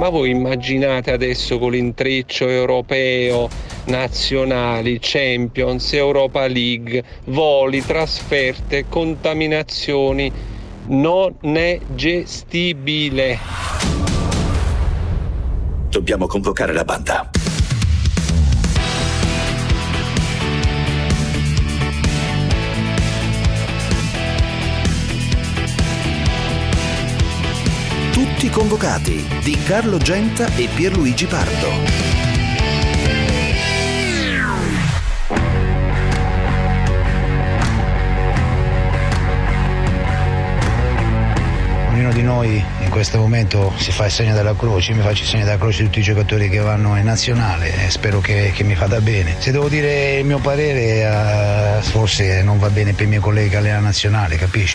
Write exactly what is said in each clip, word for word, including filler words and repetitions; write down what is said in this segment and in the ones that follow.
Ma voi immaginate adesso con l'intreccio europeo, nazionali, Champions, Europa League, voli, trasferte, contaminazioni, non è gestibile. Dobbiamo convocare la banda. Tutti convocati di Carlo Genta e Pierluigi Pardo. Ognuno di noi in questo momento si fa il segno della croce, io mi faccio il segno della croce di tutti i giocatori che vanno in nazionale e spero che, che mi vada bene. Se devo dire il mio parere, uh, forse non va bene per i miei colleghi che allenano nazionale, capisci?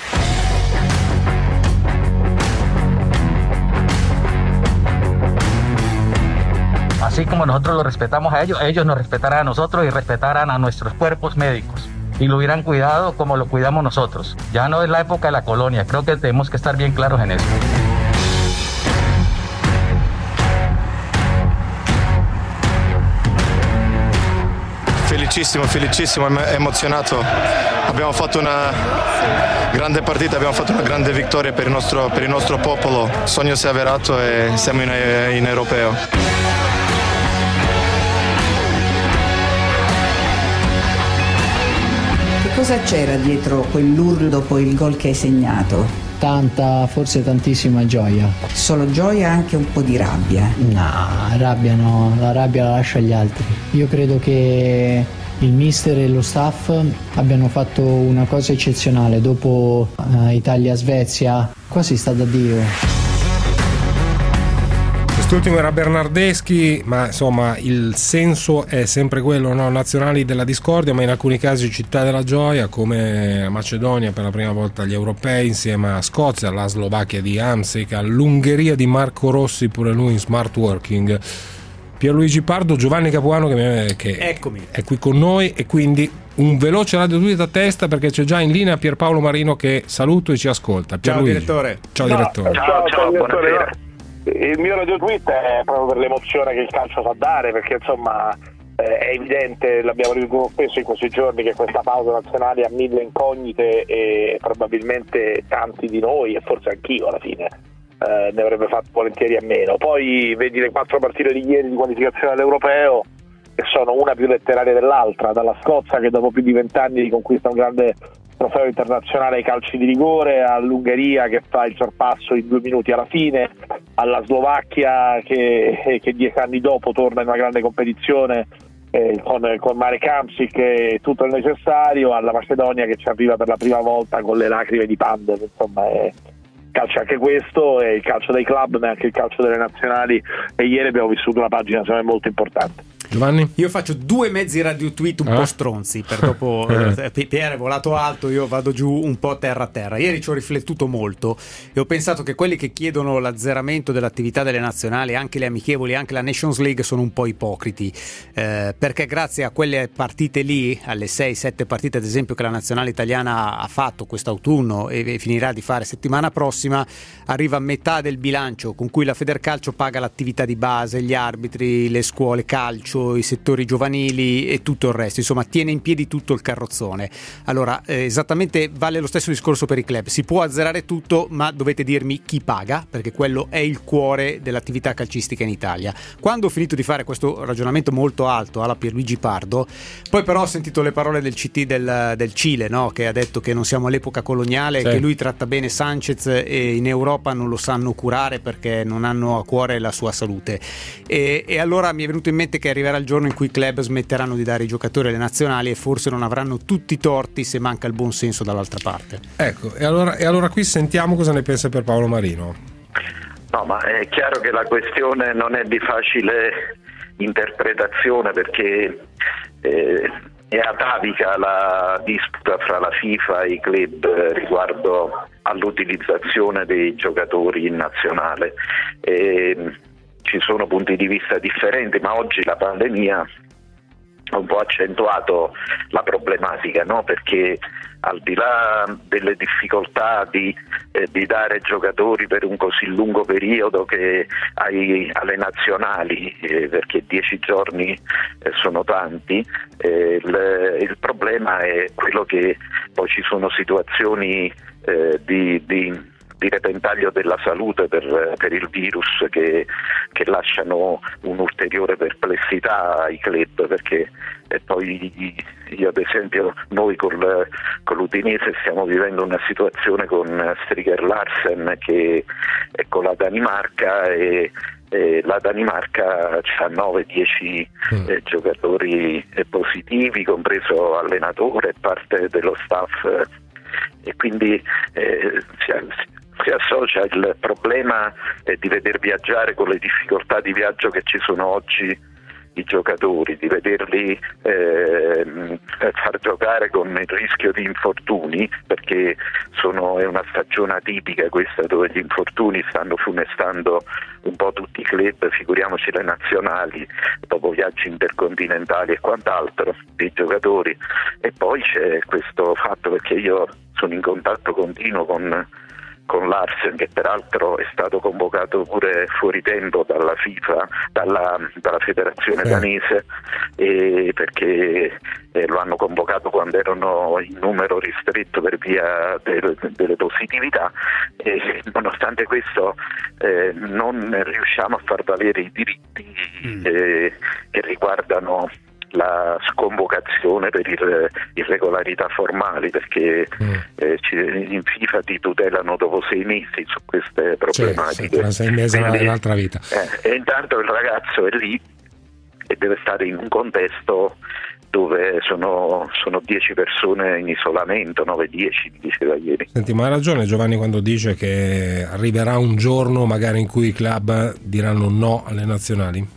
Así como nosotros los respetamos a ellos, ellos nos respetarán a nosotros y respetarán a nuestros cuerpos médicos y lo hubieran cuidado como lo cuidamos nosotros. Ya no es la época de la colonia, creo que tenemos que estar bien claros en eso. Felicissimo, felicissimo, emozionato. Abbiamo fatto una grande partita, abbiamo fatto una grande vittoria per il nostro, per il nostro popolo. Il sogno si è avverato e siamo in, in europeo. Cosa c'era dietro quell'urlo dopo il gol che hai segnato? Tanta, forse tantissima gioia. Solo gioia, anche un po' di rabbia? No, rabbia no, la rabbia la lascio agli altri. Io credo che il mister e lo staff abbiano fatto una cosa eccezionale. Dopo uh, Italia-Svezia, quasi sta da Dio. Quest'ultimo era Bernardeschi, ma insomma il senso è sempre quello, no? Nazionali della discordia, ma in alcuni casi città della gioia, come Macedonia per la prima volta agli europei, insieme a Scozia, alla Slovacchia di Hamsik, all'Ungheria di Marco Rossi, pure lui in smart working. Pierluigi Pardo, Giovanni Capuano che, che Eccomi. è qui con noi, e quindi un veloce radio tweet a testa perché c'è già in linea Pierpaolo Marino che saluto e ci ascolta. Ciao direttore. Ciao no, direttore. Ciao, ciao, ciao buonasera. Il mio radio tweet è proprio per l'emozione che il calcio sa dare, perché insomma eh, è evidente, l'abbiamo ripetuto spesso in questi giorni, che questa pausa nazionale ha mille incognite e probabilmente tanti di noi, e forse anch'io alla fine, eh, ne avrebbe fatto volentieri a meno. Poi vedi le quattro partite di ieri di qualificazione all'Europeo, che sono una più letteraria dell'altra, dalla Scozia che dopo più di vent'anni conquista un grande trofeo internazionale ai calci di rigore, all'Ungheria che fa il sorpasso in due minuti alla fine, alla Slovacchia che, che dieci anni dopo torna in una grande competizione eh, con, con Marek Hamsik e tutto il necessario, alla Macedonia che ci arriva per la prima volta con le lacrime di Pandev. Insomma è calcio anche questo, è il calcio dei club ma anche il calcio delle nazionali, e ieri abbiamo vissuto una pagina secondo me molto importante. Giovanni? Io faccio due mezzi radio tweet un ah. po' stronzi, per dopo eh, Pierre è volato alto, io vado giù un po' terra a terra. Ieri ci ho riflettuto molto e ho pensato che quelli che chiedono l'azzeramento dell'attività delle nazionali, anche le amichevoli, anche la Nations League, sono un po' ipocriti, eh, perché grazie a quelle partite lì, alle sei sette partite ad esempio che la nazionale italiana ha fatto quest'autunno e, e finirà di fare settimana prossima, arriva metà del bilancio con cui la Federcalcio paga l'attività di base, gli arbitri, le scuole calcio, i settori giovanili e tutto il resto, insomma tiene in piedi tutto il carrozzone. Allora eh, esattamente vale lo stesso discorso per i club, si può azzerare tutto ma dovete dirmi chi paga, perché quello è il cuore dell'attività calcistica in Italia. Quando ho finito di fare questo ragionamento molto alto alla Pierluigi Pardo, poi però ho sentito le parole del C T del, del Cile, no? Che ha detto che non siamo all'epoca coloniale, sì. Che lui tratta bene Sanchez e in Europa non lo sanno curare perché non hanno a cuore la sua salute, e, e allora mi è venuto in mente che arriverà il giorno in cui i club smetteranno di dare i giocatori alle nazionali e forse non avranno tutti i torti se manca il buon senso dall'altra parte. Ecco, e allora, e allora qui sentiamo cosa ne pensa Pierpaolo Marino. No, ma è chiaro che la questione non è di facile interpretazione, perché eh, è atavica la disputa fra la FIFA e i club riguardo all'utilizzazione dei giocatori in nazionale. E, ci sono punti di vista differenti, ma oggi la pandemia ha un po' accentuato la problematica, no? Perché al di là delle difficoltà di, eh, di dare giocatori per un così lungo periodo che ai, alle nazionali, eh, perché dieci giorni eh, sono tanti, eh, il, il problema è quello che poi ci sono situazioni eh, di, di di repentaglio della salute per, per il virus che, che lasciano un'ulteriore perplessità ai club, perché e poi io ad esempio noi col, con l'Udinese stiamo vivendo una situazione con Striker Larsen che è con la Danimarca e, e la Danimarca ha nove dieci mm. eh, giocatori eh, positivi, compreso allenatore e parte dello staff, e quindi eh, si, si associa il problema eh, di veder viaggiare con le difficoltà di viaggio che ci sono oggi i giocatori, di vederli eh, far giocare con il rischio di infortuni, perché sono, è una stagione atipica questa dove gli infortuni stanno funestando un po' tutti i club, figuriamoci le nazionali, dopo viaggi intercontinentali e quant'altro dei giocatori. E poi c'è questo fatto, perché io sono in contatto continuo con con Larsen, che peraltro è stato convocato pure fuori tempo dalla FIFA, dalla, dalla federazione sì. danese, e perché eh, lo hanno convocato quando erano in numero ristretto per via del, delle positività, e nonostante questo eh, non riusciamo a far valere i diritti eh, che riguardano la sconvocazione per ir- irregolarità formali, perché mm. eh, ci, in FIFA ti tutelano dopo sei mesi su queste problematiche. Sì, tra sei mesi è un'altra vita. Eh, e intanto il ragazzo è lì e deve stare in un contesto dove sono, sono dieci persone in isolamento, nove dieci, mi diceva ieri. Senti, ma ha ragione Giovanni quando dice che arriverà un giorno magari in cui i club diranno no alle nazionali?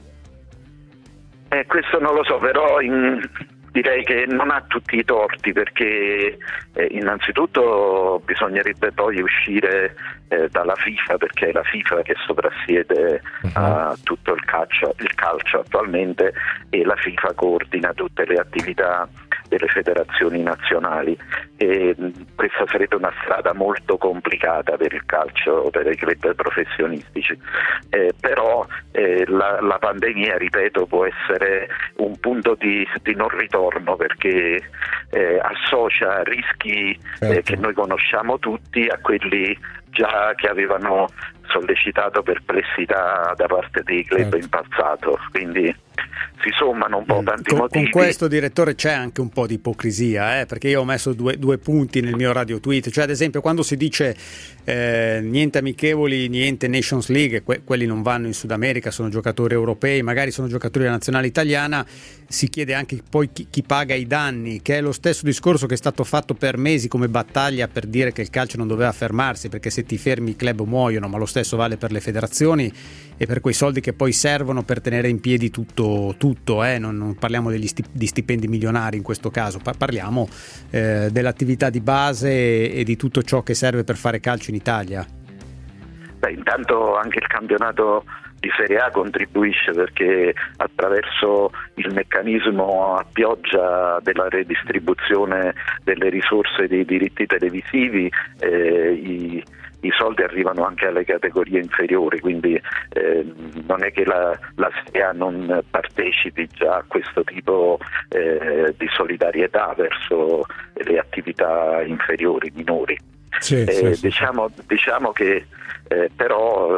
Eh, questo non lo so, però in, direi che non ha tutti i torti, perché eh, innanzitutto bisognerebbe poi uscire eh, dalla FIFA, perché è la FIFA che soprassiede uh-huh. a tutto il calcio, il calcio attualmente, e la FIFA coordina tutte le attività delle federazioni nazionali, e mh, questa sarebbe una strada molto complicata per il calcio, per i club professionistici, eh, però eh, la, la pandemia, ripeto, può essere un punto di, di non ritorno, perché eh, associa rischi certo. eh, che noi conosciamo tutti a quelli già che avevano sollecitato perplessità da parte dei club certo. in passato, quindi si sommano un po' mm. tanti con, motivi. Con questo, direttore, c'è anche un po' di ipocrisia, eh? Perché io ho messo due, due punti nel mio radio tweet, cioè ad esempio quando si dice eh, niente amichevoli, niente Nations League, que- quelli non vanno in Sud America, sono giocatori europei, magari sono giocatori della nazionale italiana, si chiede anche poi chi, chi paga i danni, che è lo stesso discorso che è stato fatto per mesi come battaglia per dire che il calcio non doveva fermarsi, perché se ti fermi i club muoiono, ma lo stesso vale per le federazioni e per quei soldi che poi servono per tenere in piedi tutto, tutto eh? non, non parliamo degli sti- di stipendi milionari in questo caso, pa- parliamo eh, dell'attività di base e, e di tutto ciò che serve per fare calcio in Italia. Beh, intanto anche il campionato di Serie A contribuisce, perché attraverso il meccanismo a pioggia della redistribuzione delle risorse dei diritti televisivi eh, i i soldi arrivano anche alle categorie inferiori, quindi eh, non è che la, la Serie A non partecipi già a questo tipo eh, di solidarietà verso le attività inferiori, minori. Sì, eh, sì, sì, diciamo, sì. diciamo che eh, però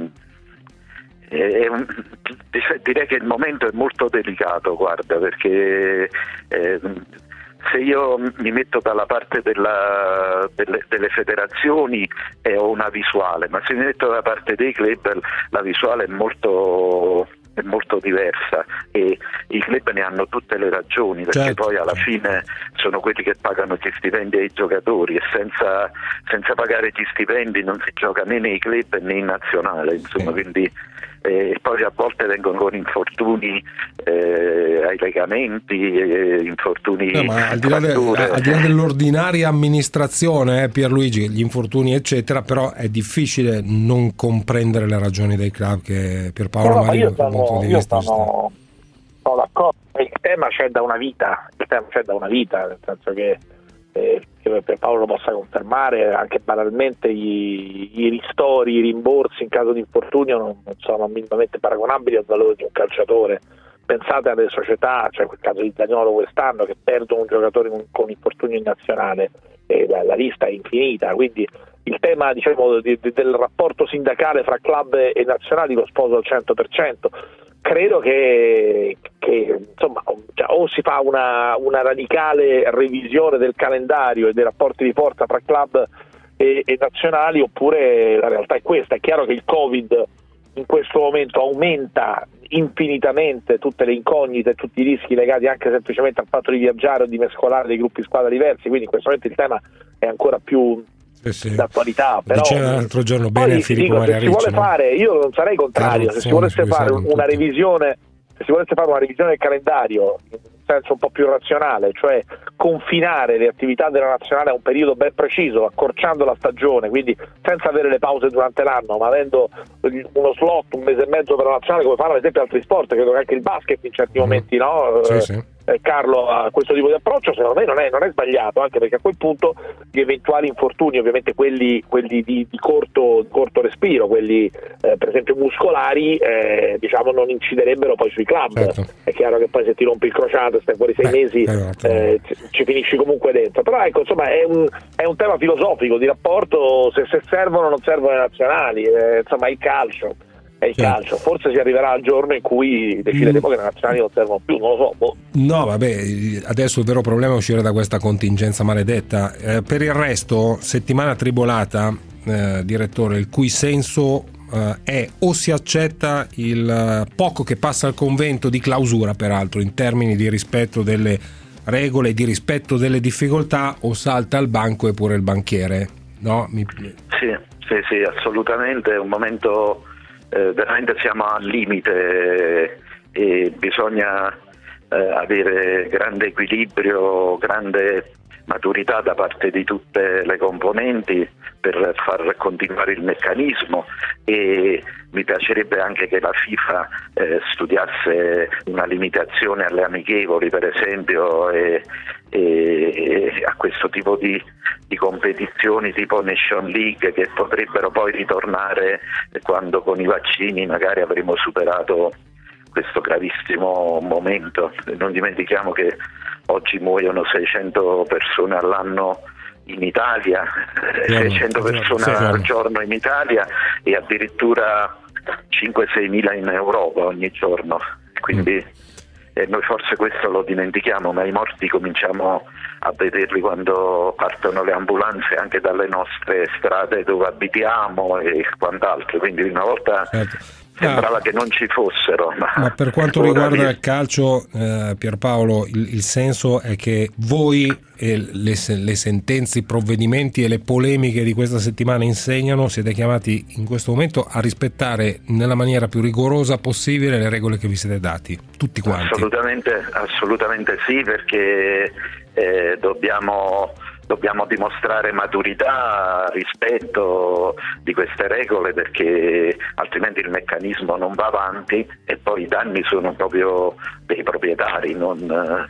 eh, un, direi che il momento è molto delicato, guarda, perché eh, se io mi metto dalla parte della, delle, delle federazioni e ho una visuale, ma se mi metto dalla parte dei club la visuale è molto, è molto diversa, e i club ne hanno tutte le ragioni, perché certo. poi alla fine sono quelli che pagano gli stipendi ai giocatori, e senza, senza pagare gli stipendi non si gioca né nei club né in nazionale, insomma, sì. quindi e poi a volte vengono con infortuni eh, ai legamenti, eh, infortuni no, ma al di, là de, al di là dell'ordinaria amministrazione, eh, Pierluigi, gli infortuni eccetera, però è difficile non comprendere le ragioni dei club, che Pierpaolo no, magari io sono, io sono, sono d'accordo. Il tema c'è da una vita, il tema c'è da una vita, nel senso che eh, per Paolo lo possa confermare, anche banalmente i, i ristori, i rimborsi in caso di infortunio non, non sono minimamente paragonabili al valore di un calciatore. Pensate alle società, cioè quel caso di Zaniolo quest'anno, che perdono un giocatore con, con infortunio in nazionale, e la, la lista è infinita, quindi il tema, diciamo, di, di, del rapporto sindacale fra club e nazionali lo sposo al cento per cento. Credo che, che insomma, cioè, o si fa una, una radicale revisione del calendario e dei rapporti di forza fra club e, e nazionali, oppure la realtà è questa. È chiaro che il Covid in questo momento aumenta infinitamente tutte le incognite, tutti i rischi legati anche semplicemente al fatto di viaggiare o di mescolare dei gruppi squadra diversi, quindi in questo momento il tema è ancora più sì, sì. d'attualità. Però diceva l'altro giorno bene Filippo dico, Maria se si vuole Ricci, fare, io non sarei contrario, se si volesse fare una revisione, se si volesse fare una revisione del calendario in senso un po' più razionale, cioè confinare le attività della nazionale a un periodo ben preciso, accorciando la stagione, quindi senza avere le pause durante l'anno, ma avendo uno slot, un mese e mezzo per la nazionale, come fanno ad esempio altri sport, credo che anche il basket in certi momenti, no? Sì, sì. Eh, Carlo, a questo tipo di approccio secondo me non è, non è sbagliato, anche perché a quel punto gli eventuali infortuni, ovviamente quelli, quelli di, di corto, corto respiro, quelli eh, per esempio muscolari, eh, diciamo non inciderebbero poi sui club. Certo. È chiaro che poi se ti rompi il crociato, stai fuori sei Beh, mesi, esatto. eh, ci, ci finisci comunque dentro. Però ecco, insomma, è un, è un tema filosofico di rapporto, se, se servono o non servono le nazionali, eh, insomma, il calcio. È il certo. calcio, forse si arriverà al giorno in cui decideremo mm. che le nazionali non servono più, non lo so. Boh. No, vabbè, adesso il vero problema è uscire da questa contingenza maledetta. Eh, per il resto, settimana tribolata, eh, direttore, il cui senso eh, è o si accetta il poco che passa al convento di clausura, peraltro, in termini di rispetto delle regole e di rispetto delle difficoltà, o salta al banco e pure il banchiere, no? Mi... Sì, sì, sì, assolutamente, è un momento... Eh, veramente siamo al limite e bisogna eh, avere grande equilibrio, grande maturità da parte di tutte le componenti per far continuare il meccanismo, e mi piacerebbe anche che la FIFA eh, studiasse una limitazione alle amichevoli, per esempio, e, e, e a questo tipo di, di competizioni tipo Nation League, che potrebbero poi ritornare quando con i vaccini magari avremo superato questo gravissimo momento. Non dimentichiamo che oggi muoiono seicento persone all'anno in Italia, seicento persone al giorno in Italia, e addirittura cinque sei mila in Europa ogni giorno, quindi eh, noi forse questo lo dimentichiamo, ma i morti cominciamo a vederli quando partono le ambulanze anche dalle nostre strade dove abitiamo e quant'altro, quindi una volta certo. sembrava ah, che non ci fossero. Ma, ma per quanto riguarda vi... il calcio, eh, Pierpaolo, il, il senso è che voi e le, le sentenze, i provvedimenti e le polemiche di questa settimana insegnano, siete chiamati in questo momento a rispettare nella maniera più rigorosa possibile le regole che vi siete dati, tutti quanti. Assolutamente, assolutamente sì, perché eh, dobbiamo... dobbiamo dimostrare maturità, rispetto di queste regole, perché altrimenti il meccanismo non va avanti e poi i danni sono proprio dei proprietari, non,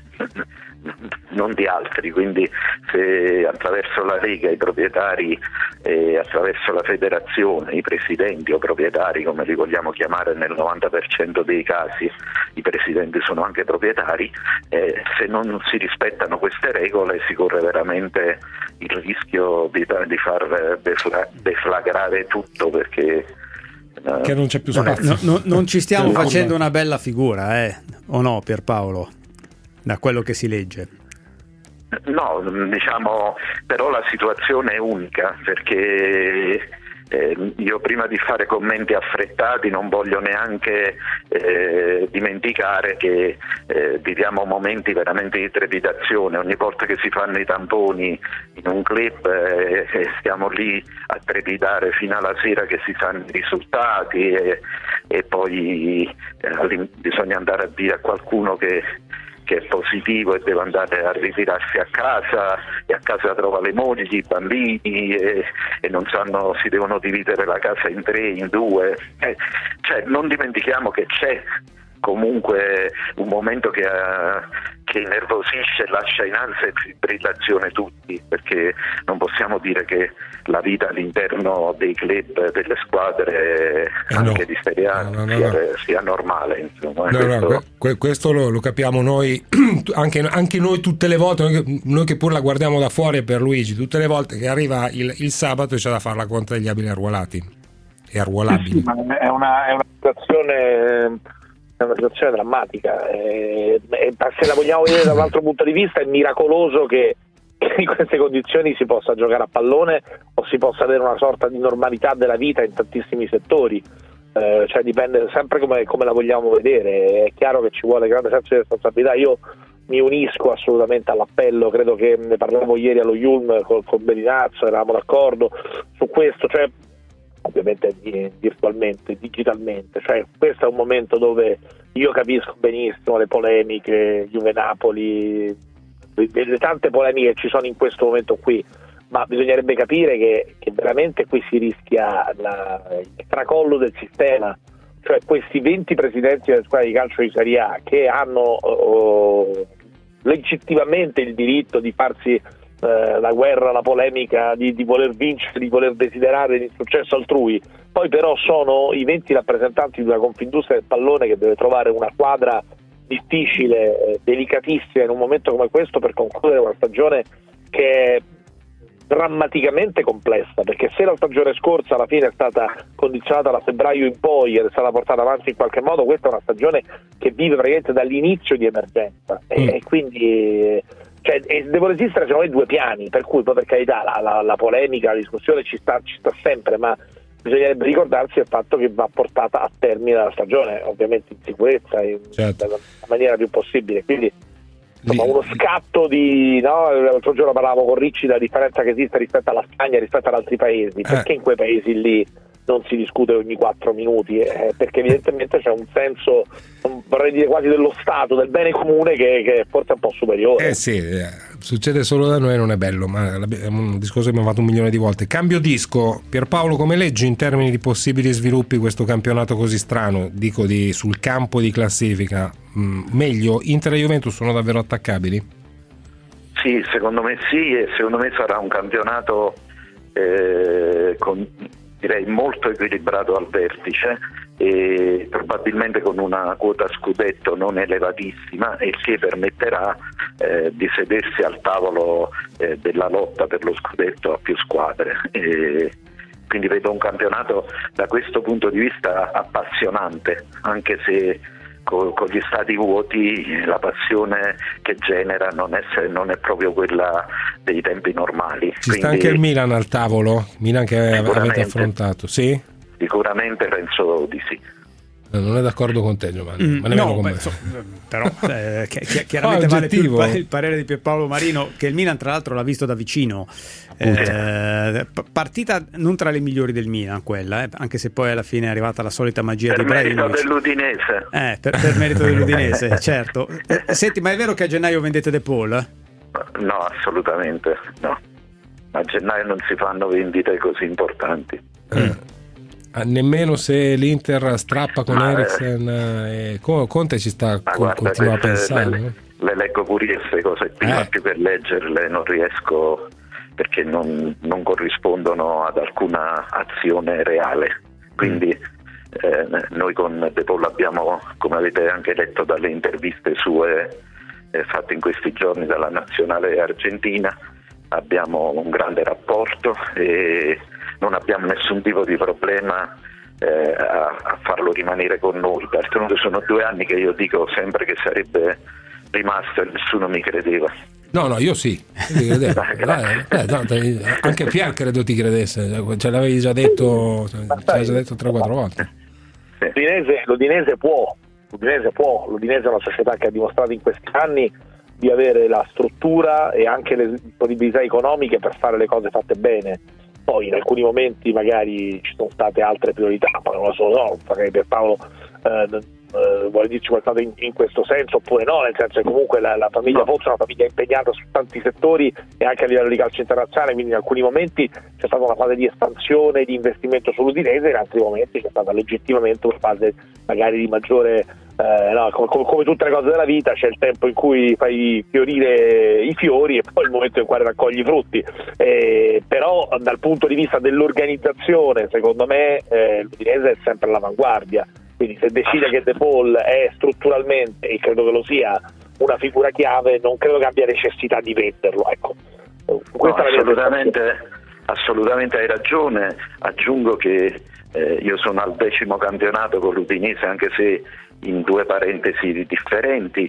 non di altri. Quindi se attraverso la Lega i proprietari e attraverso la federazione, i presidenti o proprietari, come li vogliamo chiamare, nel novanta per cento dei casi i presidenti sono anche proprietari, eh, se non si rispettano queste regole si corre veramente il rischio di, di far defla, deflagrare tutto, perché uh, che non c'è più spazio. No, no, non ci stiamo facendo una bella figura, eh? O no, Pierpaolo, da quello che si legge? No, diciamo, però la situazione è unica, perché Eh, io prima di fare commenti affrettati non voglio neanche eh, dimenticare che eh, viviamo momenti veramente di trepidazione. Ogni volta che si fanno i tamponi in un club eh, stiamo lì a trepidare fino alla sera che si sanno i risultati, e, e poi eh, bisogna andare a dire a qualcuno che che è positivo e deve andare a ritirarsi a casa, e a casa trova le mogli, i bambini, e, e non sanno, si devono dividere la casa in tre, in due. Eh, cioè, non dimentichiamo che c'è comunque un momento che, uh, che innervosisce e lascia in ansia e fibrillazione tutti, perché non possiamo dire che la vita all'interno dei club, delle squadre eh anche no. di Serie A no, no, sia, no. sia normale, insomma. No, questo... no, que- questo lo, lo capiamo noi anche, anche noi tutte le volte, noi che, noi che pur la guardiamo da fuori, per Luigi tutte le volte che arriva il, il sabato c'è da fare la conta degli abili arruolati e arruolabili. Sì, sì, ma è una, è una situazione è una situazione drammatica e, e se la vogliamo vedere da un altro punto di vista è miracoloso che, che in queste condizioni si possa giocare a pallone o si possa avere una sorta di normalità della vita in tantissimi settori, eh, cioè dipende sempre come, come la vogliamo vedere. È chiaro che ci vuole grande senso di responsabilità. Io mi unisco assolutamente all'appello, credo che ne parlavo ieri allo Yulm con, con Beninazzo, eravamo d'accordo su questo, cioè ovviamente virtualmente, digitalmente, cioè questo è un momento dove io capisco benissimo le polemiche, Juve-Napoli, le, le tante polemiche che ci sono in questo momento qui, ma bisognerebbe capire che, che veramente qui si rischia la, il tracollo del sistema, cioè questi venti presidenti delle squadre di calcio di Serie A che hanno oh, legittimamente il diritto di farsi Eh, la guerra, la polemica di, di voler vincere, di voler desiderare il successo altrui, poi però sono i venti rappresentanti di una Confindustria del pallone che deve trovare una quadra difficile, eh, delicatissima in un momento come questo per concludere una stagione che è drammaticamente complessa, perché se la stagione scorsa alla fine è stata condizionata da febbraio in poi ed è stata portata avanti in qualche modo, questa è una stagione che vive praticamente dall'inizio di emergenza e, mm. e quindi cioè, devono esistere secondo me due piani, per cui poi per carità la, la, la polemica, la discussione ci sta, ci sta sempre, ma bisognerebbe ricordarsi del fatto che va portata a termine la stagione, ovviamente in sicurezza, in, certo. nella maniera più possibile, quindi insomma uno scatto di, no, l'altro giorno parlavo con Ricci della differenza che esiste rispetto alla Spagna, rispetto ad altri paesi, perché in quei paesi lì non si discute ogni quattro minuti, eh, perché evidentemente c'è un senso, vorrei dire quasi dello Stato, del bene comune che, che forse è un po' superiore. Eh sì, eh, succede solo da noi, non è bello, ma è un discorso che abbiamo fatto un milione di volte. Cambio disco, Pierpaolo, come leggi in termini di possibili sviluppi questo campionato così strano, dico di, sul campo di classifica, mm, meglio, Inter e Juventus sono davvero attaccabili? Sì, secondo me sì, e secondo me sarà un campionato eh, con direi molto equilibrato al vertice e probabilmente con una quota scudetto non elevatissima, e che permetterà eh, di sedersi al tavolo eh, della lotta per lo scudetto a più squadre. E quindi vedo un campionato da questo punto di vista appassionante, anche se con, con gli stadi vuoti la passione che genera non è, non è proprio quella dei tempi normali. Ci Quindi, sta anche il Milan al tavolo? Milan che avete affrontato, sì? Sicuramente penso di sì. Non è d'accordo con te, Giovanni, mm, ma nemmeno no, con beh, me. so, però eh, chi- chiaramente vale più il, pa- il parere di Pierpaolo Marino, che il Milan tra l'altro l'ha visto da vicino, eh, p- partita non tra le migliori del Milan quella, eh, anche se poi alla fine è arrivata la solita magia per di merito Ibrahimovic. dell'Udinese eh, per, per merito dell'Udinese certo. Eh, senti, ma è vero che a gennaio vendete De Paul? No, assolutamente no, a gennaio non si fanno vendite così importanti. eh. Nemmeno se l'Inter strappa con ma Eriksen, eh, e Conte ci sta ma con, guarda, continua a queste, pensare, le, le leggo pure io queste cose prima, eh. più che leggerle non riesco, perché non, non corrispondono ad alcuna azione reale, quindi eh, noi con De Paul abbiamo, come avete anche letto dalle interviste sue eh, fatte in questi giorni dalla nazionale argentina, abbiamo un grande rapporto e non abbiamo nessun tipo di problema eh, a, a farlo rimanere con noi. D'altronde sono due anni che io dico sempre che sarebbe rimasto e nessuno mi credeva. No, no, io sì, io dai, dai, no, dai, anche Pier credo ti credesse, ce l'avevi già detto, ce l'avevi già detto tre o quattro volte. Sì. L'Udinese, l'Udinese può, l'Udinese può, l'Udinese è una società che ha dimostrato in questi anni di avere la struttura e anche le disponibilità economiche per fare le cose fatte bene. Poi in alcuni momenti magari ci sono state altre priorità, ma non lo so, no, magari per Paolo eh, eh, vuole dirci qualcosa in, in questo senso oppure no, nel senso che comunque la, la famiglia Pozzo è una famiglia impegnata su tanti settori e anche a livello di calcio internazionale, quindi in alcuni momenti c'è stata una fase di espansione, di investimento sull'Udinese, in altri momenti c'è stata legittimamente una fase magari di maggiore Eh, no, come, come tutte le cose della vita c'è il tempo in cui fai fiorire i fiori e poi il momento in cui raccogli i frutti, eh, però dal punto di vista dell'organizzazione secondo me eh, l'Udinese è sempre all'avanguardia, quindi se decide che De Paul è strutturalmente, e credo che lo sia, una figura chiave, non credo che abbia necessità di venderlo, ecco. Questa No, è la assolutamente, assolutamente hai ragione. Aggiungo che eh, io sono al decimo campionato con l'Udinese, anche se in due parentesi differenti,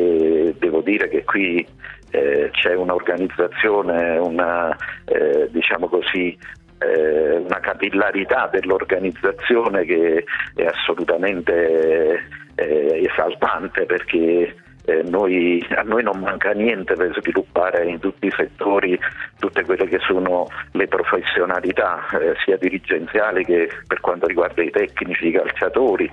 e devo dire che qui eh, c'è un'organizzazione, una eh, diciamo così eh, una capillarità dell'organizzazione che è assolutamente eh, esaltante, perché Eh, noi, a noi non manca niente per sviluppare in tutti i settori tutte quelle che sono le professionalità eh, sia dirigenziali che per quanto riguarda i tecnici, i calciatori,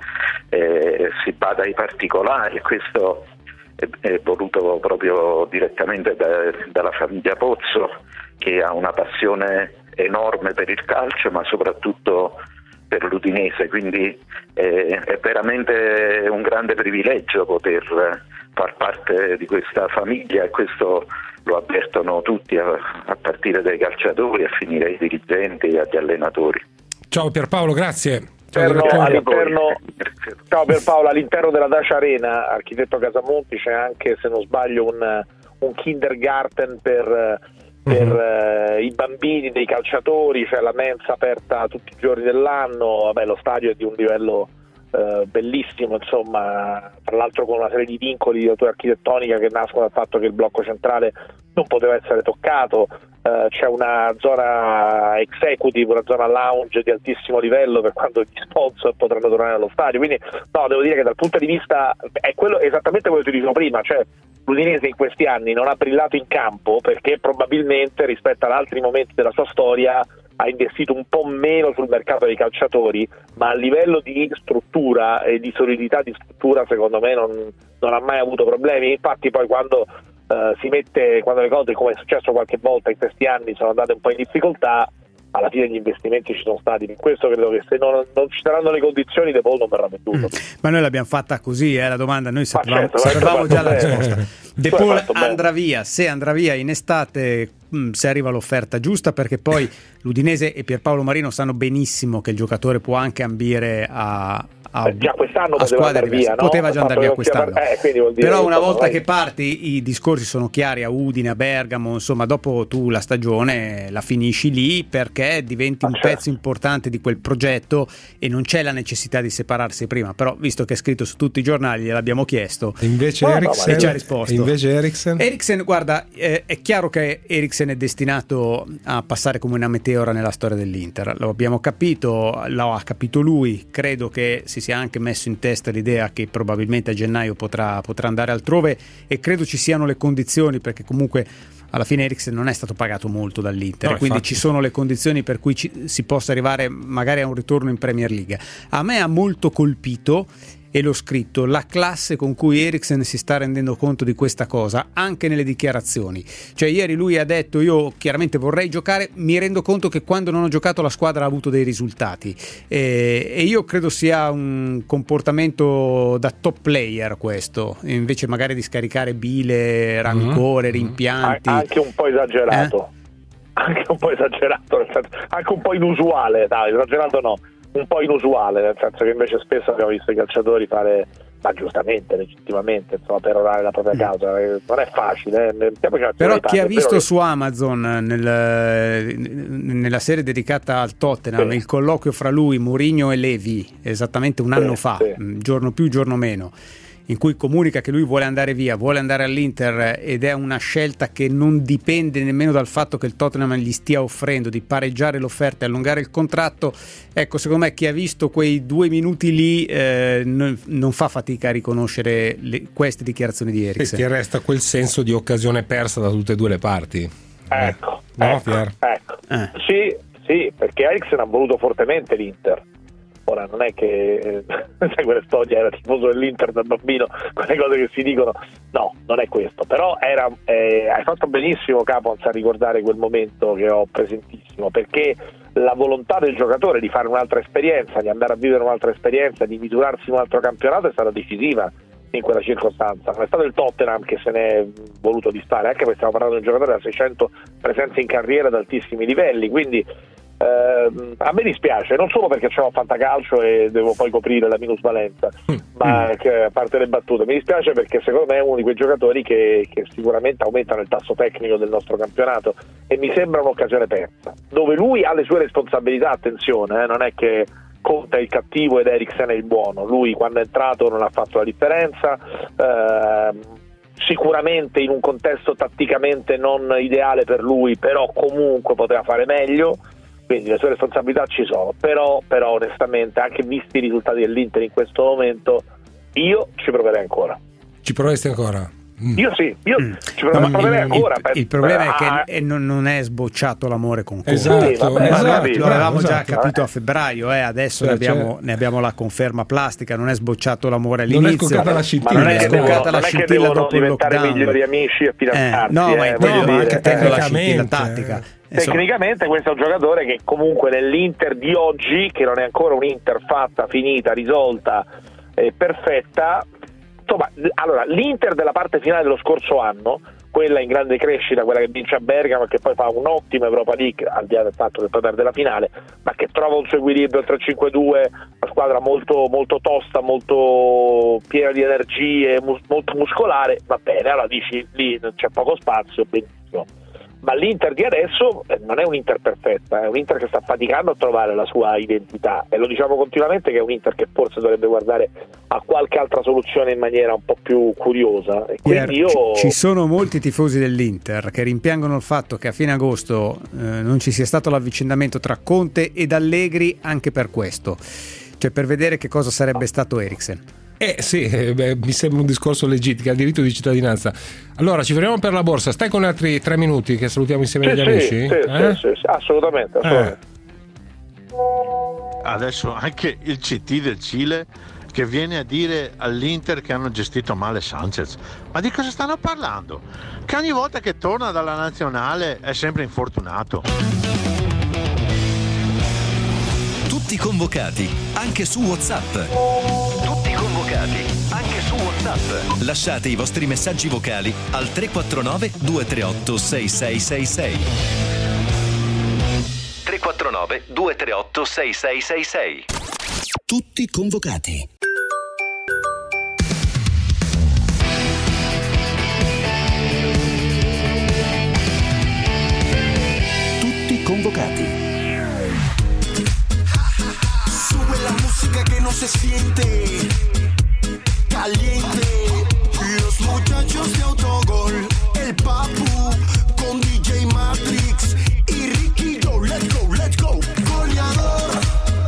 eh, si bada ai particolari, e questo è, è voluto proprio direttamente da, dalla famiglia Pozzo, che ha una passione enorme per il calcio ma soprattutto per l'Udinese, quindi eh, è veramente un grande privilegio poter far parte di questa famiglia, e questo lo avvertono tutti, a, a partire dai calciatori a finire ai dirigenti e agli allenatori. Ciao Pierpaolo, grazie. All'interno, all'interno, ciao Pierpaolo, all'interno della Dacia Arena, architetto Casamonti, c'è anche, se non sbaglio, un, un kindergarten per, per uh-huh. uh, i bambini dei calciatori, c'è la mensa aperta tutti i giorni dell'anno. Vabbè, lo stadio è di un livello Uh, bellissimo, insomma, tra l'altro con una serie di vincoli di natura architettonica che nascono dal fatto che il blocco centrale non poteva essere toccato, uh, c'è una zona executive, una zona lounge di altissimo livello per quando gli sponsor potranno tornare allo stadio, quindi no, devo dire che dal punto di vista è quello, esattamente quello che ti dicevo prima, cioè l'Udinese in questi anni non ha brillato in campo perché probabilmente rispetto ad altri momenti della sua storia ha investito un po' meno sul mercato dei calciatori, ma a livello di struttura e di solidità di struttura secondo me non, non ha mai avuto problemi. Infatti poi quando uh, si mette, quando le cose, come è successo qualche volta in questi anni, sono andate un po' in difficoltà, alla fine gli investimenti ci sono stati. Per questo credo che se non, non ci saranno le condizioni, De Paul non verrà venduto. Mm. Ma noi l'abbiamo fatta così, eh, la domanda, noi sapevamo, certo, sapevamo già la bene. risposta. De Paul andrà via, se andrà via in estate, mh, se arriva l'offerta giusta, perché poi l'Udinese e Pierpaolo Marino sanno benissimo che il giocatore può anche ambire a, a, già quest'anno a squadre via, no? Poteva già andare via quest'anno, eh, vuol dire però che, una insomma, volta vai. che parti i discorsi sono chiari a Udine, a Bergamo, insomma dopo tu la stagione la finisci lì perché diventi ah, un certo. pezzo importante di quel progetto e non c'è la necessità di separarsi prima, però visto che è scritto su tutti i giornali gliel'abbiamo chiesto invece oh, Eriksen no, ci ha risposto. Invece Eriksen? Eriksen, guarda, eh, è chiaro che Eriksen è destinato a passare come una meteora nella storia dell'Inter, lo abbiamo capito, lo ha capito lui, credo che si sia anche messo in testa l'idea che probabilmente a gennaio potrà, potrà andare altrove e credo ci siano le condizioni, perché comunque alla fine Eriksen non è stato pagato molto dall'Inter, no, quindi infatti ci sono le condizioni per cui ci, si possa arrivare magari a un ritorno in Premier League. A me ha molto colpito, e l'ho scritto, la classe con cui Eriksen si sta rendendo conto di questa cosa anche nelle dichiarazioni. Cioè ieri lui ha detto: io chiaramente vorrei giocare, mi rendo conto che quando non ho giocato la squadra ha avuto dei risultati, e, e io credo sia un comportamento da top player questo, invece magari di scaricare bile, rancore, mm-hmm. rimpianti. Anche un po' esagerato eh? anche un po' esagerato nel senso, anche un po' inusuale, dai, esagerato no, un po' inusuale, nel senso che invece spesso abbiamo visto i calciatori fare, ma giustamente, legittimamente, insomma, perorare la propria causa. Non è facile, eh. Però chi ha visto che... su Amazon nel, nella serie dedicata al Tottenham, sì, il colloquio fra lui, Mourinho e Levy, esattamente un sì, anno fa, sì. giorno più giorno meno, in cui comunica che lui vuole andare via, vuole andare all'Inter, ed è una scelta che non dipende nemmeno dal fatto che il Tottenham gli stia offrendo di pareggiare l'offerta e allungare il contratto. Ecco, secondo me chi ha visto quei due minuti lì eh, non, non fa fatica a riconoscere le, queste dichiarazioni di Eriksen. E ti resta quel senso di occasione persa da tutte e due le parti. Ecco, no, ecco, ecco. Eh. Sì, sì, perché Eriksen ha voluto fortemente l'Inter. Ora non è che sai quelle storie, era tifoso dell'Inter da bambino, quelle cose che si dicono, no, non è questo, però era eh, hai fatto benissimo, Capons, a ricordare quel momento che ho presentissimo, perché la volontà del giocatore di fare un'altra esperienza, di andare a vivere un'altra esperienza, di misurarsi in un altro campionato è stata decisiva in quella circostanza. Non è stato il Tottenham che se ne è voluto distare, anche perché stiamo parlando di un giocatore da seicento presenze in carriera ad altissimi livelli, quindi Uh, a me dispiace, non solo perché c'è un fantacalcio e devo poi coprire la minusvalenza, mm. ma che, a parte le battute, mi dispiace perché secondo me è uno di quei giocatori che, che sicuramente aumentano il tasso tecnico del nostro campionato e mi sembra un'occasione persa, dove lui ha le sue responsabilità, attenzione, eh, non è che Conte è il cattivo ed Eriksen è il buono, lui quando è entrato non ha fatto la differenza, uh, sicuramente in un contesto tatticamente non ideale per lui, però comunque poteva fare meglio. Quindi le sue responsabilità ci sono, però, però onestamente, anche visti i risultati dell'Inter in questo momento, io ci proverei ancora. Ci proveresti ancora? Mm. Io sì, io mm. ci proverei, no, proverei il, ancora. Il, per, il problema per, è ah, che non, non è sbocciato l'amore con Conte. Esatto, sì, vabbè, esatto, esatto, lo avevamo esatto. già capito a febbraio, eh, adesso cioè, ne, abbiamo, cioè... ne abbiamo la conferma plastica, non è sbocciato l'amore non all'inizio. È scoccata la scintilla, ma non è scoccata devono, la non scintilla è che devono dopo il diventare lockdown. migliori amici e fidanzati. Eh, no, eh, ma intendo dire, anche eh, la scintilla tattica. Tecnicamente questo è un giocatore che comunque nell'Inter di oggi, che non è ancora un'Inter fatta, finita, risolta, eh, perfetta, insomma, allora l'Inter della parte finale dello scorso anno, quella in grande crescita, quella che vince a Bergamo e che poi fa un'ottima Europa League, al di là del fatto che poi perde la finale, ma che trova un suo equilibrio, il tre cinque due, una squadra molto, molto tosta, molto piena di energie, mus- molto muscolare, va bene, allora dici lì c'è poco spazio, benissimo. Ma l'Inter di adesso non è un Inter perfetta, è un Inter che sta faticando a trovare la sua identità e lo diciamo continuamente che è un Inter che forse dovrebbe guardare a qualche altra soluzione in maniera un po' più curiosa. E quindi io... Ci sono molti tifosi dell'Inter che rimpiangono il fatto che a fine agosto eh, non ci sia stato l'avvicendamento tra Conte ed Allegri anche per questo, cioè per vedere che cosa sarebbe stato Eriksen. Eh sì, eh, beh, mi sembra un discorso legittimo, che ha diritto di cittadinanza. Allora ci fermiamo per la borsa, stai con altri tre minuti che salutiamo insieme sì, gli sì, amici? Sì, eh? sì, sì, assolutamente, assolutamente. Eh. Adesso anche il C T del Cile che viene a dire all'Inter che hanno gestito male Sanchez. Ma di cosa stanno parlando? Che ogni volta che torna dalla nazionale è sempre infortunato. Tutti convocati, anche su WhatsApp. Tutti convocati, anche su WhatsApp. Lasciate i vostri messaggi vocali al tre quattro nove due tre otto sei sei sei sei. tre quattro nove due tre otto sei sei sei sei. Tutti convocati. Tutti convocati. Que no se siente caliente. Los muchachos de Autogol, el Papu con D J Matrix y Ricky Joe. Let's go, let's go. Goleador.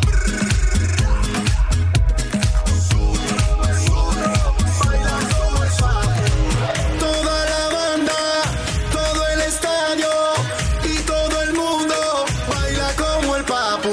Toda la banda, todo el estadio y todo el mundo baila como el Papu.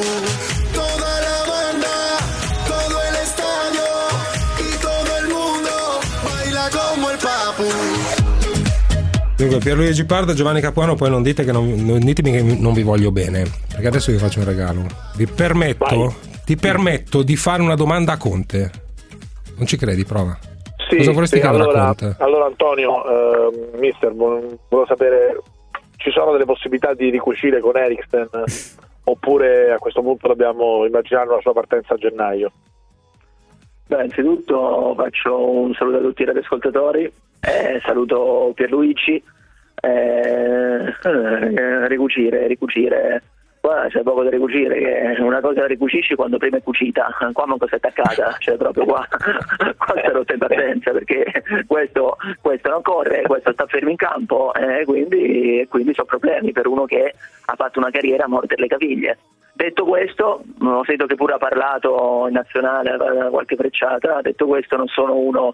Dunque, Pierluigi Parda, Giovanni Capuano, poi non dite che non, non ditemi che non vi voglio bene, perché adesso vi faccio un regalo. Vi permetto, ti permetto di fare una domanda a Conte. Non ci credi? Prova. Sì, cosa vorresti sì, chiedere allora, a Conte? Allora Antonio, eh, mister, volevo sapere, ci sono delle possibilità di ricucire con Eriksen oppure a questo punto dobbiamo immaginare la sua partenza a gennaio? Beh, innanzitutto faccio un saluto a tutti gli ascoltatori, eh, saluto Pierluigi, eh, eh, ricucire, ricucire, qua c'è poco da ricucire, che una cosa la ricucisci quando prima è cucita, qua manco si è attaccata, cioè proprio qua, qua si è rotta in partenza, perché questo, questo non corre, questo sta fermo in campo, eh, quindi, quindi sono problemi per uno che ha fatto una carriera a morder le caviglie. Detto questo, ho sentito che pure ha parlato in nazionale, qualche frecciata, detto questo non sono uno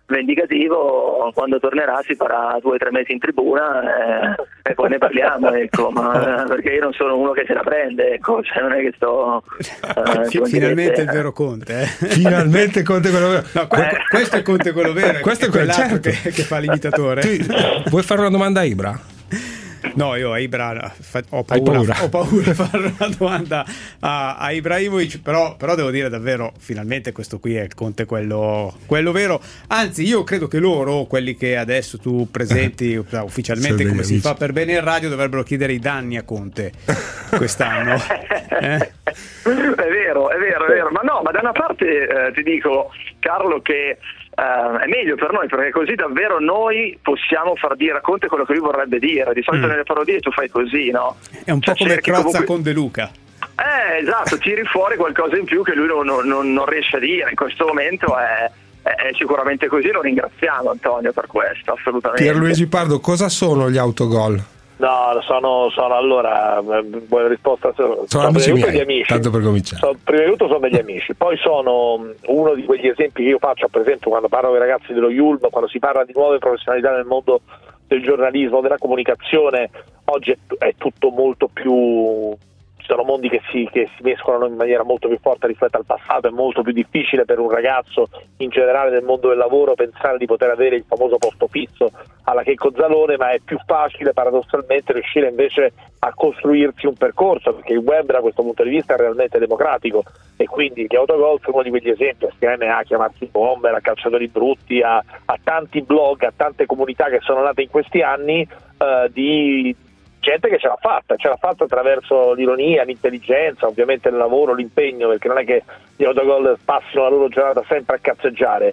vendicativo, quando tornerà si farà due o tre mesi in tribuna eh, e poi ne parliamo, ecco, ma, perché io non sono uno che se la prende, ecco, cioè non è che sto eh, finalmente il vero Conte eh. Finalmente Conte quello vero. No, que- que- questo è Conte quello vero, questo è quello certo. che, che fa l'imitatore. Tu, vuoi fare una domanda a Ibra? No, io a Ibra ho paura, paura. ho paura di fare una domanda a, a Ibrahimovic, però, però devo dire davvero, finalmente questo qui è il Conte quello, quello vero. Anzi, io credo che loro, quelli che adesso tu presenti ufficialmente come si fa per bene in radio, dovrebbero chiedere i danni a Conte quest'anno. eh? È vero, è vero, è vero, ma no, ma da una parte eh, ti dico, Carlo, che Uh, è meglio per noi, perché così davvero noi possiamo far dire a Conte quello che lui vorrebbe dire. Di solito mm. nelle parodie tu fai così, no? È un cioè, po' come Crozza comunque... con De Luca. Eh, esatto, tiri fuori qualcosa in più che lui non, non, non riesce a dire. In questo momento è, è, è sicuramente così. Lo ringraziamo, Antonio, per questo, assolutamente. Pierluigi Pardo, cosa sono gli autogol? No, sono, sono allora, buona risposta, sono, sono amici sono miei, degli amici. Tanto per cominciare. Sono, prima di tutto sono degli amici, poi sono uno di quegli esempi che io faccio, per esempio quando parlo con i ragazzi dello Yulm, quando si parla di nuove professionalità nel mondo del giornalismo, della comunicazione, oggi è, è tutto molto più... Ci sono mondi che si, che si mescolano in maniera molto più forte rispetto al passato, è molto più difficile per un ragazzo in generale nel mondo del lavoro pensare di poter avere il famoso posto fisso alla Checco Zalone, ma è più facile paradossalmente riuscire invece a costruirsi un percorso, perché il web da questo punto di vista è realmente democratico e quindi gli autogol sono uno di quegli esempi, assieme a chiamarsi bomber, a calciatori brutti, a, a tanti blog, a tante comunità che sono nate in questi anni eh, di gente che ce l'ha fatta, ce l'ha fatta attraverso l'ironia, l'intelligenza, ovviamente il lavoro, l'impegno, perché non è che gli autogol passino la loro giornata sempre a cazzeggiare,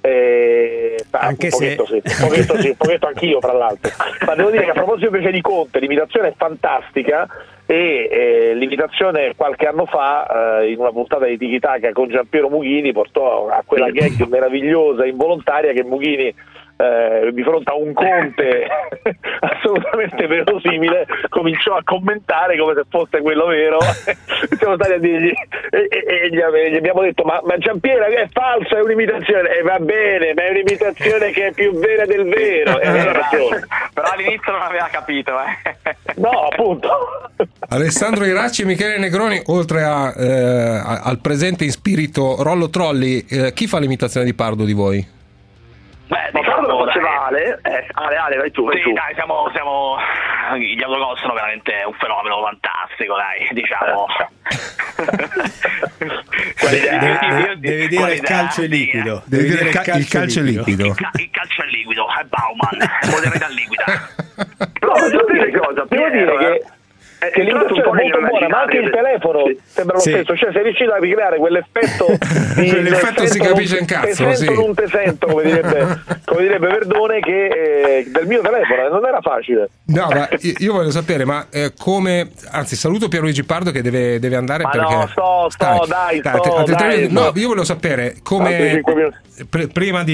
eh, anche un pochetto se sì, un pochetto sì, un pochetto anch'io fra l'altro, ma devo dire che a proposito invece di Conte, l'imitazione è fantastica e eh, l'imitazione qualche anno fa eh, in una puntata di Tiki Taka con Giampiero Mughini portò a quella gag meravigliosa, involontaria, che Mughini Eh, di fronte a un Conte assolutamente verosimile cominciò a commentare come se fosse quello vero. Siamo stati a dirgli e, e, e gli, gli abbiamo detto ma, ma Giampiero è falso, è un'imitazione, e va bene, ma è un'imitazione che è più vera del vero, e aveva ragione. Però all'inizio non aveva capito eh. No, appunto. Alessandro Iracci e Michele Negroni, oltre a, eh, al presente in spirito Rollo Trolli, eh, chi fa l'imitazione di Pardo di voi? Beh, ma diciamo, lo faceva Ale, eh, Ale, Ale, vai tu, vai sì, tu. dai, siamo, siamo gli autogol sono veramente un fenomeno fantastico, dai, diciamo. Deve, deve dire il calcio è liquido. Deve dire il calcio, il calcio è liquido. Il, ca- il calcio è liquido, è Bauman, modernità liquida. No, sapete cosa? Devo dire che che l'imitazione è molto buona, ma anche il telefono sì. sembra lo sì. stesso, cioè sei riuscito a ricreare quell'effetto di quell'effetto si capisce in cazzo, te sì. sento non te sento, come direbbe, come direbbe Verdone, che eh, del mio telefono non era facile. No, ma io voglio sapere, ma eh, come, anzi saluto Pierluigi Pardo che deve, deve andare, ma perché no, sto, sto, dai, dai, sto, dai, dai no, sto. Io volevo sapere come pr- prima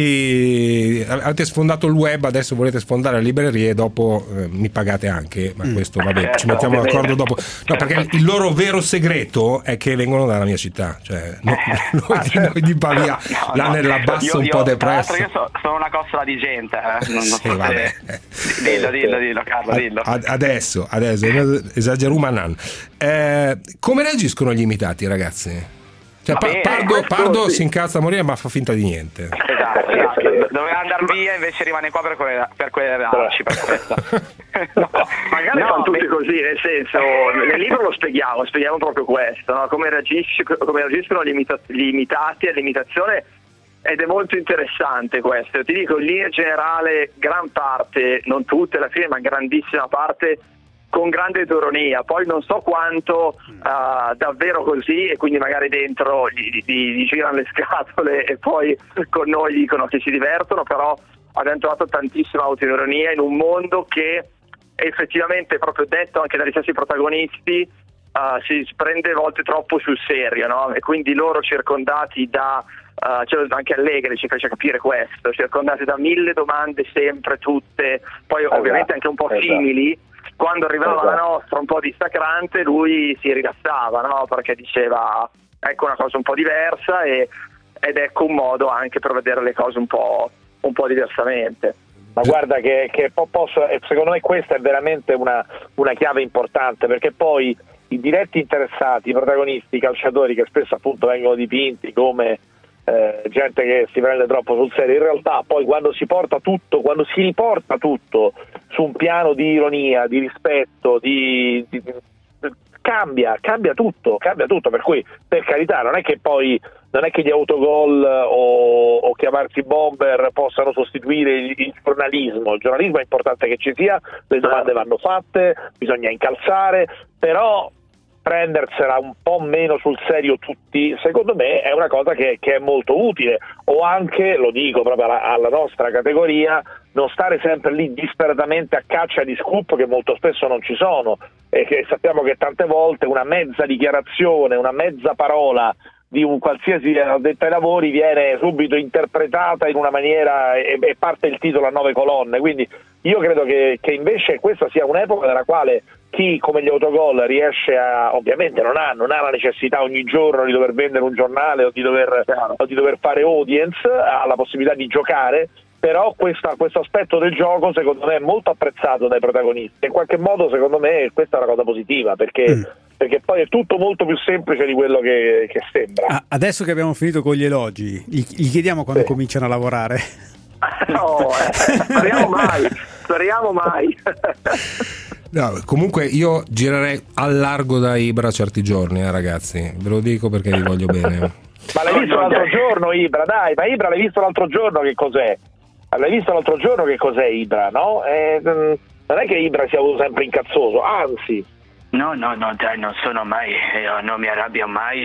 di avete sfondato il web, adesso volete sfondare le librerie, dopo eh, mi pagate anche, ma questo vabbè, ci mettiamo d'accordo dopo. No, perché il loro vero segreto è che vengono dalla mia città, cioè no, noi, di, noi di Pavia, no, là no. nella bassa un io, po' depresso. Io so, sono una costola di gente, eh. non, non sì, so vabbè. se... dillo, dillo, dillo, Carlo, dillo. Adesso, adesso, esagero manan. Eh, come reagiscono gli imitati, ragazzi? Cioè, pa- bene, Pardo, Pardo sì. si incazza a morire, ma fa finta di niente. Esatto, esatto. Doveva andare via, invece rimane qua per quelle, per quelle arci, per questo. No, magari no, fanno tutti così, nel senso, nel libro lo spieghiamo, spieghiamo proprio questo, no? come, reagisci, come reagiscono gli, imita- gli imitati all'imitazione, ed è molto interessante questo. Ti dico, in linea generale, gran parte, non tutte alla fine, ma grandissima parte, con grande ironia, poi non so quanto uh, davvero così, e quindi magari dentro gli, gli, gli girano le scatole e poi con noi dicono che si divertono, però abbiamo trovato tantissima autoironia in un mondo che effettivamente, proprio detto anche dagli stessi protagonisti, uh, si prende a volte troppo sul serio, no? E quindi loro circondati da Uh, cioè anche Allegri ci fece capire questo, circondati da mille domande sempre, tutte poi esatto, ovviamente anche un po' esatto. simili. Quando arrivava esatto. la nostra un po' dissacrante, lui si rilassava, no? Perché diceva ecco una cosa un po' diversa, e, ed ecco un modo anche per vedere le cose un po', un po' diversamente. Ma guarda che, che posso, secondo me questa è veramente una, una chiave importante, perché poi i diretti interessati, i protagonisti, i calciatori che spesso appunto vengono dipinti come eh, gente che si prende troppo sul serio, in realtà poi quando si porta tutto, quando si riporta tutto su un piano di ironia, di rispetto, di, di cambia, cambia tutto, cambia tutto, per cui per carità non è che poi non è che gli autogol o, o chiamarsi bomber possano sostituire il, il giornalismo. Il giornalismo è importante che ci sia, le domande vanno fatte, bisogna incalzare, però prendersela un po' meno sul serio tutti, secondo me è una cosa che, che è molto utile, o anche, lo dico proprio alla, alla nostra categoria, non stare sempre lì disperatamente a caccia di scoop che molto spesso non ci sono, e che sappiamo che tante volte una mezza dichiarazione, una mezza parola di un qualsiasi addetto ai lavori viene subito interpretata in una maniera e, e parte il titolo a nove colonne. Quindi io credo che, che invece questa sia un'epoca nella quale chi come gli autogol riesce a, ovviamente non ha, non ha la necessità ogni giorno di dover vendere un giornale o di dover, o di dover fare audience, ha la possibilità di giocare, però questa, questo aspetto del gioco secondo me è molto apprezzato dai protagonisti, in qualche modo secondo me questa è una cosa positiva, perché mm. perché poi è tutto molto più semplice di quello che, che sembra. Ah, adesso che abbiamo finito con gli elogi, gli, gli chiediamo quando sì. cominciano a lavorare. No, eh, speriamo mai, speriamo mai. No, comunque io girerei al largo da Ibra certi giorni, eh, ragazzi, ve lo dico perché vi voglio bene. Ma l'hai visto l'altro giorno Ibra, dai, ma Ibra l'hai visto l'altro giorno che cos'è? L'hai visto l'altro giorno che cos'è Ibra, no? Eh, non è che Ibra sia avuto sempre incazzoso, anzi. No, no, no, dai, non sono mai, io non mi arrabbio mai.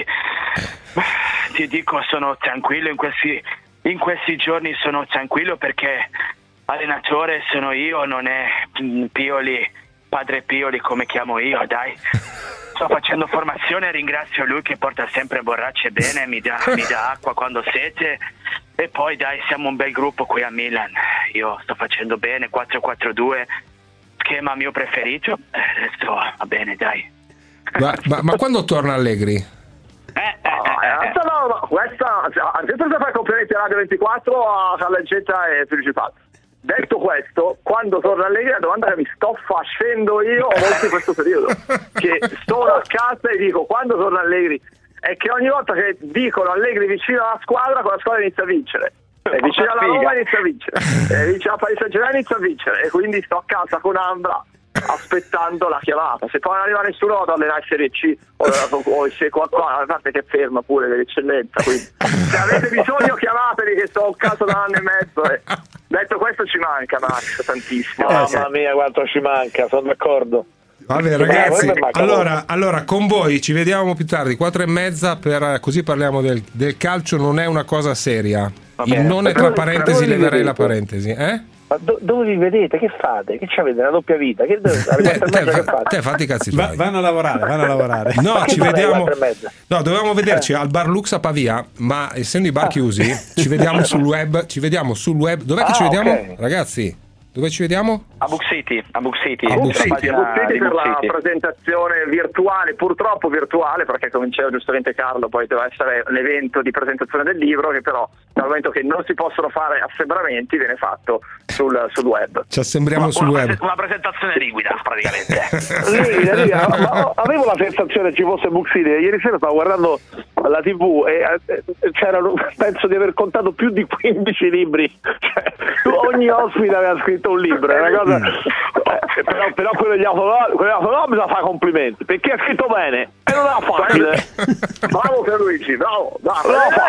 Ti dico, sono tranquillo in questi, in questi giorni, sono tranquillo perché allenatore sono io, non è Pioli, padre Pioli come chiamo io, dai. Sto facendo formazione, ringrazio lui che porta sempre borracce bene, mi dà, mi dà acqua quando sete, e poi dai, siamo un bel gruppo qui a Milan. Io sto facendo bene, quattro quattro due, schema mio preferito, adesso va bene, dai. Ma, ma, ma quando torna Allegri? Eh, eh, eh, eh. No, no, questa, anzitutto si fa complimenti a Radio ventiquattro, a Calleggetta e Principato. Detto questo, quando torna Allegri, la domanda che mi sto facendo io a volte in questo periodo, che sto a casa e dico quando torna Allegri, è che ogni volta che dicono Allegri vicino alla squadra, quella squadra inizia a vincere. E vicino alla Roma inizia a vincere, e vicino a Paris Saint-Germain inizia a vincere, e quindi sto a casa con Ambra aspettando la chiamata. Se poi non arriva nessuno vado ad allenare Serie C o, o se qualcuno, a parte che ferma pure dell'eccellenza, quindi se avete bisogno chiamateli che sto a casa da un anno e mezzo. E detto questo ci manca Max tantissimo. Mamma eh, mia quanto ci manca, sono d'accordo. Vabbè ragazzi, allora, allora con voi ci vediamo più tardi, quattro e mezza, per così parliamo del, del calcio, non è una cosa seria. Il non è tra parentesi, leverei la parentesi, eh? Ma do, dove vi vedete? Che fate? Che c'avete? Una doppia vita? Che, alle te, te, che fate? te fatti i cazzi tuoi. Va, vanno a lavorare, vanno a lavorare. No, ci vediamo. No, dovevamo vederci eh. al Bar Lux a Pavia, ma essendo i bar ah. chiusi, ci vediamo sul web. Ci vediamo sul web. Dov'è ah, che ci vediamo? Okay. Ragazzi, dove ci vediamo? A Book City, a Book City, a Book City, Book City per Book la City. presentazione virtuale, purtroppo virtuale, perché come diceva giustamente Carlo, poi deve essere l'evento di presentazione del libro, che però dal momento che non si possono fare assembramenti viene fatto sul, sul web. Ci assembriamo una, sul una web. Una presentazione liquida praticamente. Liquida, liquida. Ma avevo la sensazione che ci fosse Book City. Ieri sera stavo guardando la tivù e eh, c'erano, penso di aver contato più di quindici libri. Cioè, ogni ospite aveva scritto un libro, è una cosa. Eh, però, però quello degli autonomi bisogna fare complimenti perché ha scritto bene e non è facile. Bravo Pierluigi, bravo, bravo.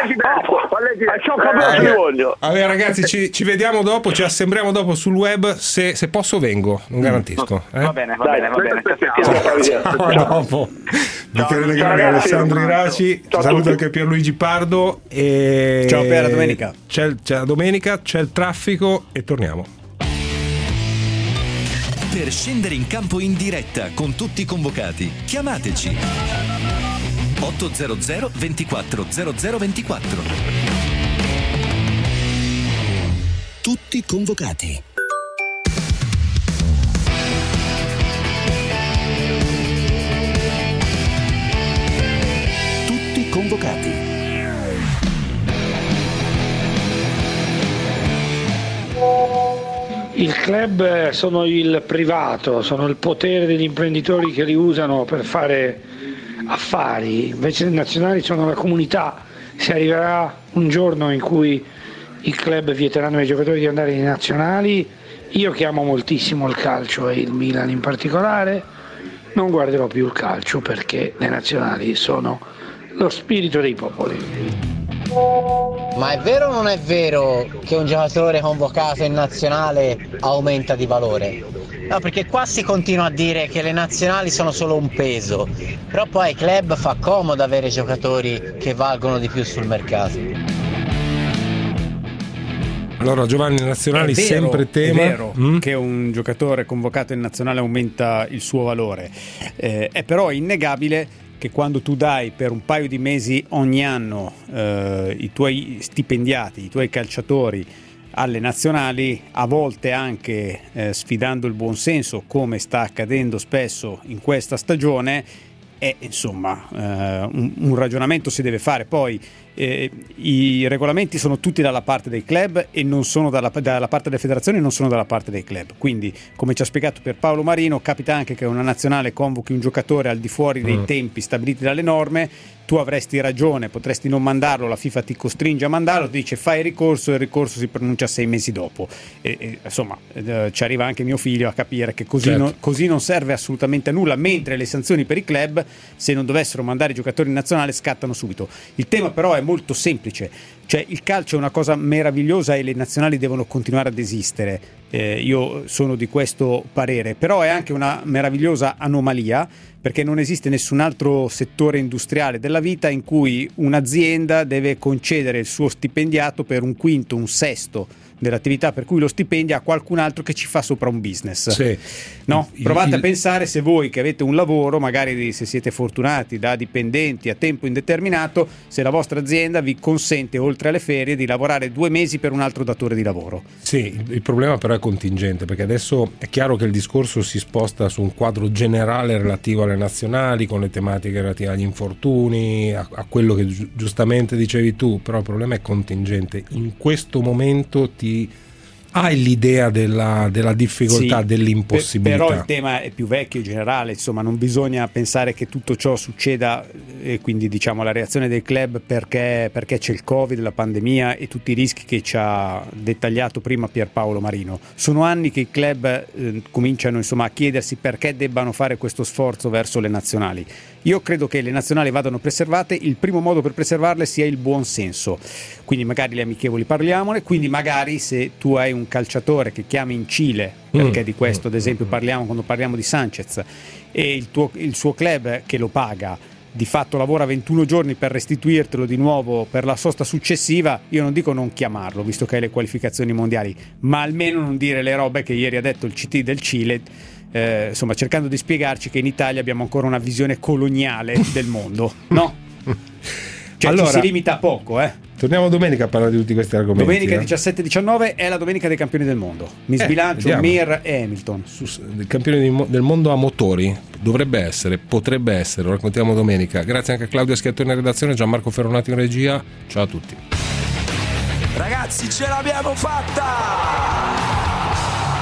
C'ho capito che voglio. Vabbè ragazzi, ci, ci vediamo dopo, ci assembriamo dopo sul web, se, se posso vengo, non garantisco. Eh? Va bene, va Dai, bene, va bene. Ciao, ciao. Dopo. Michele Legrani, Alessandro Iraci, saluto anche Pierluigi Pardo e ciao per la domenica. C'è, c'è la domenica, c'è il traffico e torniamo. Per scendere in campo in diretta con tutti i convocati, chiamateci ottocento ventiquattro zero zero ventiquattro. Tutti convocati. Tutti convocati. il club sono il privato, sono il potere degli imprenditori che li usano per fare affari, invece le nazionali sono la comunità. Se arriverà un giorno in cui i club vieteranno ai giocatori di andare in nazionali, io che amo moltissimo il calcio e il Milan in particolare, non guarderò più il calcio, perché le nazionali sono lo spirito dei popoli. Ma è vero o non è vero che un giocatore convocato in nazionale aumenta di valore? No, perché qua si continua a dire che le nazionali sono solo un peso, però poi ai club fa comodo avere giocatori che valgono di più sul mercato. Allora Giovanni, nazionali è vero, sempre tema. È vero mm? che un giocatore convocato in nazionale aumenta il suo valore, eh, è però innegabile che quando tu dai per un paio di mesi ogni anno eh, i tuoi stipendiati, i tuoi calciatori alle nazionali, a volte anche eh, sfidando il buonsenso, come sta accadendo spesso in questa stagione, e insomma eh, un, un ragionamento si deve fare. Poi eh, i regolamenti sono tutti dalla parte dei club e non sono dalla, dalla parte delle federazioni, non sono dalla parte dei club. Quindi, come ci ha spiegato Pierpaolo Marino, capita anche che una nazionale convochi un giocatore al di fuori dei mm. tempi stabiliti dalle norme. Tu avresti ragione, potresti non mandarlo, la FIFA ti costringe a mandarlo, ti dice fai ricorso e il ricorso si pronuncia sei mesi dopo. E, e, insomma, eh, ci arriva anche mio figlio a capire che così, certo. non, così non serve assolutamente a nulla, mentre le sanzioni per i club, se non dovessero mandare i giocatori in nazionale, scattano subito. Il tema però è molto semplice, cioè il calcio è una cosa meravigliosa e le nazionali devono continuare ad esistere. Eh, io sono di questo parere, però è anche una meravigliosa anomalia, perché non esiste nessun altro settore industriale della vita in cui un'azienda deve concedere il suo stipendiato per un quinto, un sesto dell'attività per cui lo stipendia a qualcun altro che ci fa sopra un business. Sì. No? Il, Provate il... a pensare, se voi che avete un lavoro, magari se siete fortunati da dipendenti a tempo indeterminato, se la vostra azienda vi consente oltre alle ferie di lavorare due mesi per un altro datore di lavoro. Sì, il problema però è contingente, perché adesso è chiaro che il discorso si sposta su un quadro generale relativo alle nazionali, con le tematiche relative agli infortuni, a, a quello che gi- giustamente dicevi tu, però il problema è contingente. In questo momento ti hai l'idea della, della difficoltà, sì, dell'impossibilità. Però il tema è più vecchio, generale, insomma non bisogna pensare che tutto ciò succeda, e quindi diciamo la reazione dei club perché, perché c'è il Covid, la pandemia e tutti i rischi che ci ha dettagliato prima Pierpaolo Marino. Sono anni che i club eh, cominciano insomma a chiedersi perché debbano fare questo sforzo verso le nazionali. Io credo che le nazionali vadano preservate, il primo modo per preservarle sia il buon senso, quindi magari le amichevoli parliamone, quindi magari se tu hai un calciatore che chiami in Cile, perché mm. di questo ad esempio parliamo quando parliamo di Sanchez, e il, tuo, il suo club che lo paga di fatto lavora ventuno giorni per restituirtelo di nuovo per la sosta successiva, io non dico non chiamarlo visto che hai le qualificazioni mondiali, ma almeno non dire le robe che ieri ha detto il C T del Cile, eh, insomma cercando di spiegarci che in Italia abbiamo ancora una visione coloniale del mondo, no? Cioè allora, ci si limita a poco, eh. Torniamo domenica a parlare di tutti questi argomenti. Domenica eh? diciassette diciannove è la domenica dei campioni del mondo. Mi eh, sbilancio vediamo. Mir e Hamilton. Il campione di, del mondo a motori. Dovrebbe essere, potrebbe essere, lo raccontiamo domenica. Grazie anche a Claudio Schiattoni in redazione, Gianmarco Ferronati in regia. Ciao a tutti. Ragazzi, ce l'abbiamo fatta!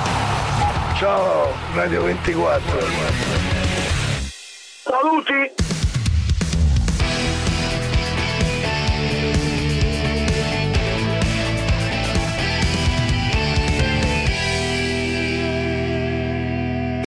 Ciao Radio ventiquattro. Saluti!